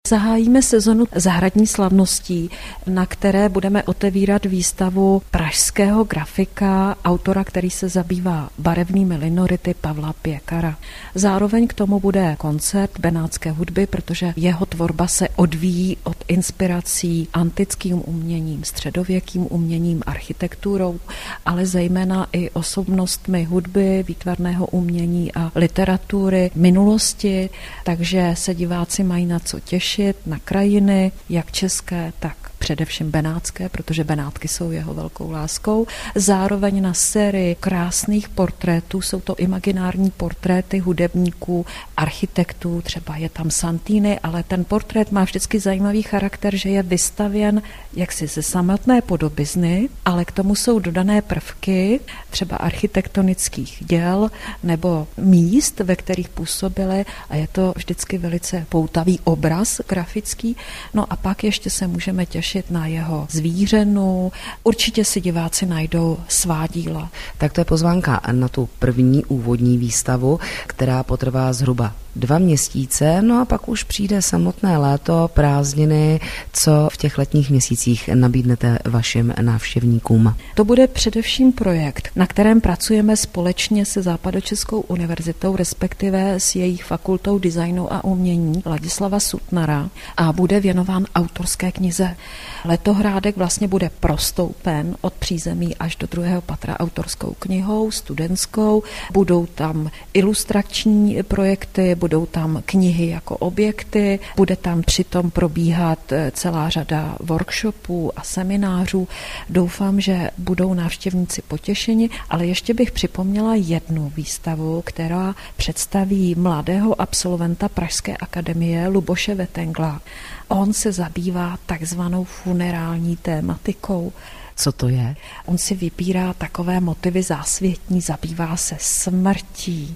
Zahájíme sezonu zahradní slavností, na které budeme otevírat výstavu pražského grafika, autora, který se zabývá barevnými linority, Pavla Pěkara. Zároveň k tomu bude koncert benátské hudby, protože jeho tvorba se odvíjí od inspirací antickým uměním, středověkým uměním, architekturou, ale zejména i osobnostmi hudby, výtvarného umění a literatury minulosti, takže se diváci mají na co těšit, na krajiny, jak české, tak především benátské, protože Benátky jsou jeho velkou láskou. Zároveň na sérii krásných portrétů, jsou to imaginární portréty hudebníků, architektů, třeba je tam Santini, ale ten portrét má vždycky zajímavý charakter, že je vystavěn jaksi ze samotné podobizny, ale k tomu jsou dodané prvky, třeba architektonických děl nebo míst, ve kterých působili, a je to vždycky velice poutavý obraz grafický. No a pak ještě se můžeme těšit na jeho zvířenu. Určitě si diváci najdou svá díla. Tak to je pozvánka na tu první úvodní výstavu, která potrvá zhruba 2 měsíce, no a pak už přijde samotné léto, prázdniny. Co v těch letních měsících nabídnete vašim návštěvníkům? To bude především projekt, na kterém pracujeme společně se Západočeskou univerzitou, respektive s jejich fakultou designu a umění Ladislava Sutnara, a bude věnován autorské knize. Letohrádek vlastně bude prostoupen od přízemí až do 2. patra autorskou knihou, studentskou. Budou tam ilustrační projekty, budou tam knihy jako objekty, bude tam přitom probíhat celá řada workshopů a seminářů. Doufám, že budou návštěvníci potěšeni, ale ještě bych připomněla jednu výstavu, která představí mladého absolventa Pražské akademie Luboše Vetengla. On se zabývá takzvanou funerální tématikou. Co to je? On si vybírá takové motivy zásvětní, zabývá se smrtí,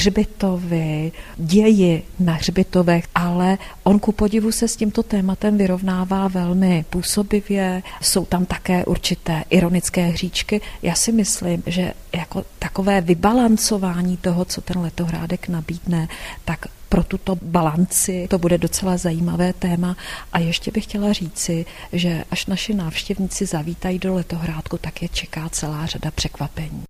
hřbitovy, ději na hřbitovech, ale on ku podivu se s tímto tématem vyrovnává velmi působivě. Jsou tam také určité ironické hříčky. Já si myslím, že jako takové vybalancování toho, co ten letohrádek nabídne, tak pro tuto balanci to bude docela zajímavé téma. A ještě bych chtěla říci, že až naši návštěvníci zavítají do letohrádku, tak je čeká celá řada překvapení.